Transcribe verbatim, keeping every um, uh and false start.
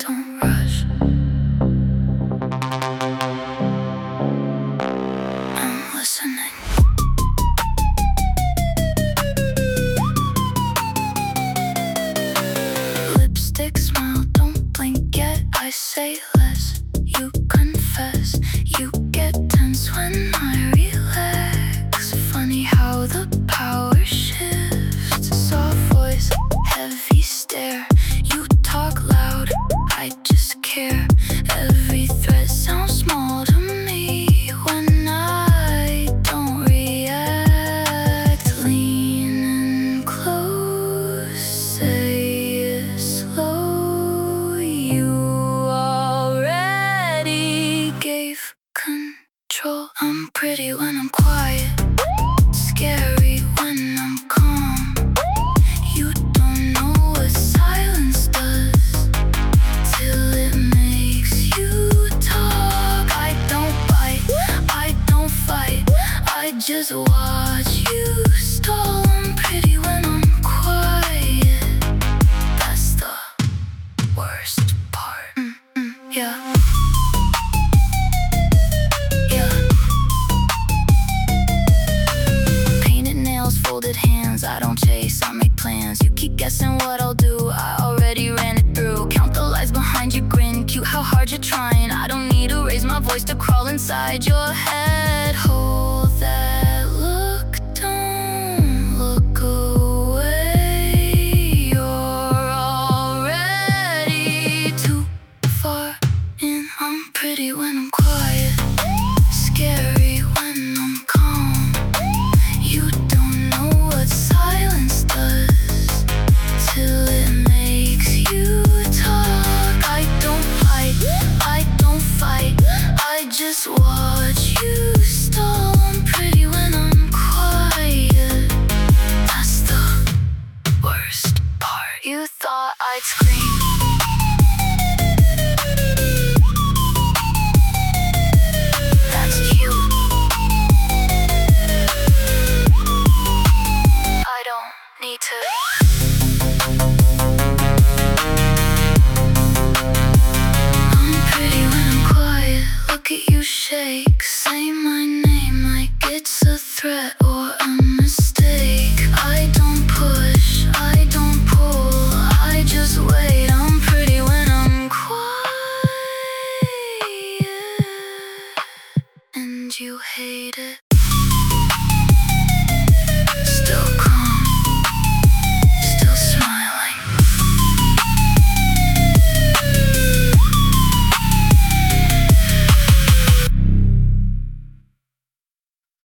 don't rush. I'm listening. Lipstick smile, don't blink yet. I say less, you confess. You get tense when I relax. Funny how the power shifts. Soft voice, heavy stare. You talk loud, I just care. Every threat sounds small to me when I don't react. Lean in close, say it slow. You already gave control. I'm pretty when I'm quiet, scary when I'm calm. You don't know what silence does till it makes you talk. I don't bite, I don't fight, I just watch you stall. I'm pretty when I'm quiet. That's the worst part. Mm-mm, yeah. Folded hands, I don't chase, I make plans. You keep guessing what I'll do, I already ran it through. Count the lies behind your grin, cute how hard you're trying. I don't need to raise my voice to crawl inside your head. Hold that look, don't look away. You're already too far in. I'm pretty when I'm quiet, scary when I'm calm. You don't know what silence does till it makes you talk. I don't fight, I don't fight, I just watch you stall. I'm pretty when I'm quiet. That's the worst part. You thought I'd scream,